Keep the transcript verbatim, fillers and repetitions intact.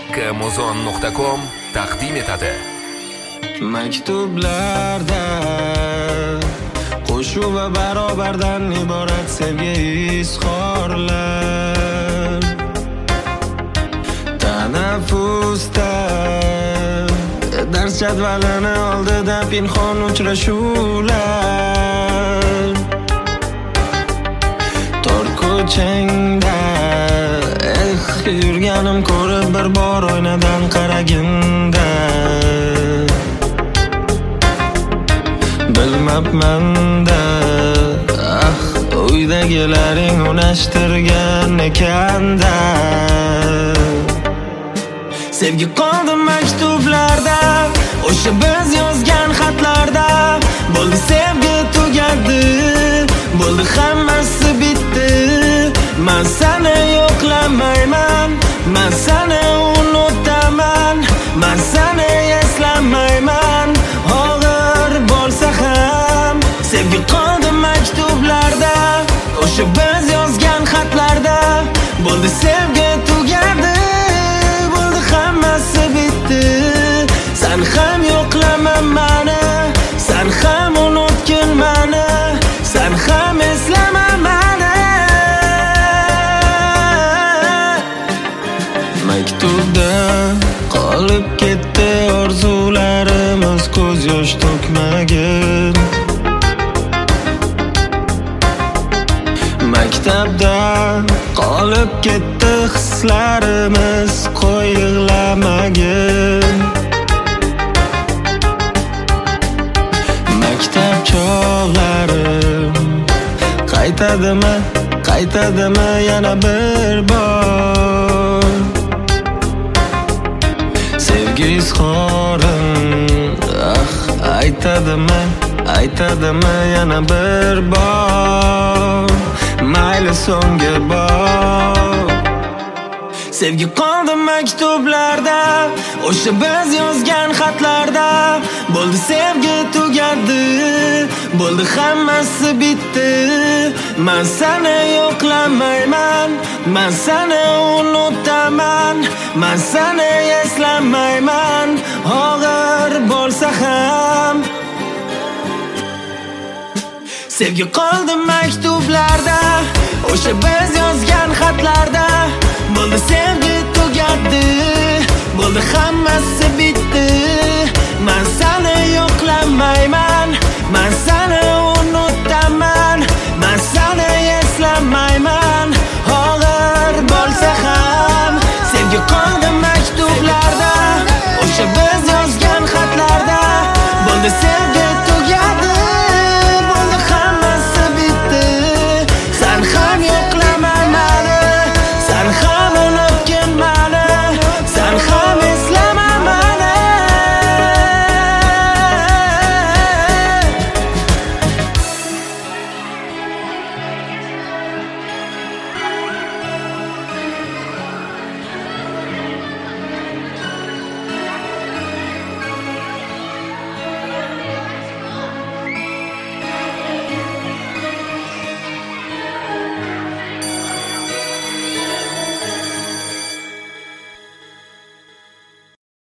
Muzon nuqta com taqdim etadi. Maktublarda qo'shuv va barobardan iborat sevgi izhorlar. Tanaffusda dars jadvalini oldida pinhon uchrashuvlar. Tor ko'changda eh yurganim ko'rib bir bor oynadan qaraginda. Bilmabmanda ah uydagilaring unashtirgan ekanda. Sevgi qoldi maktublarda, o'sha biz yozgan xatlarda. Bo'ldi sevgi tugadi, bo'ldi hammasi bitdi. Men seni yo'qlamayman, men seni unutaman, men seni eslamayman. Og'ir bo'lsa ham sevgi qoldi maktublarda, o'sha biz yozgan xatlarda. Bo'ldi sevgi tugadi, bo'ldi hammasi bitdi. Sen ham yo'qlama meni, sen ham unutgin meni, sen ham eslama meni. Maktubda qolib ketdi orzularimiz, ko'z yosh to'kmagin. Maktabda qolib ketdi hislarimiz, qo'y yig'lamagin. Maktab chog'larim qaytadimi, qaytadimi yana bir bor. Sevgi izhorim ah aytadimi, aytadimi yana bir bor. Mayli so'nggi bor. Sevgi qoldi maktublarda, o'sha biz yozgan xatlarda. Bo'ldi sevgi tugadi, bo'ldi hammasi bitdi. Men seni yo'qlamayman, men seni unutaman, men seni eslamayman. Og'ir bo'lsa ham sevgi qoldi maktublarda, o'sha biz yozgan xatlarda.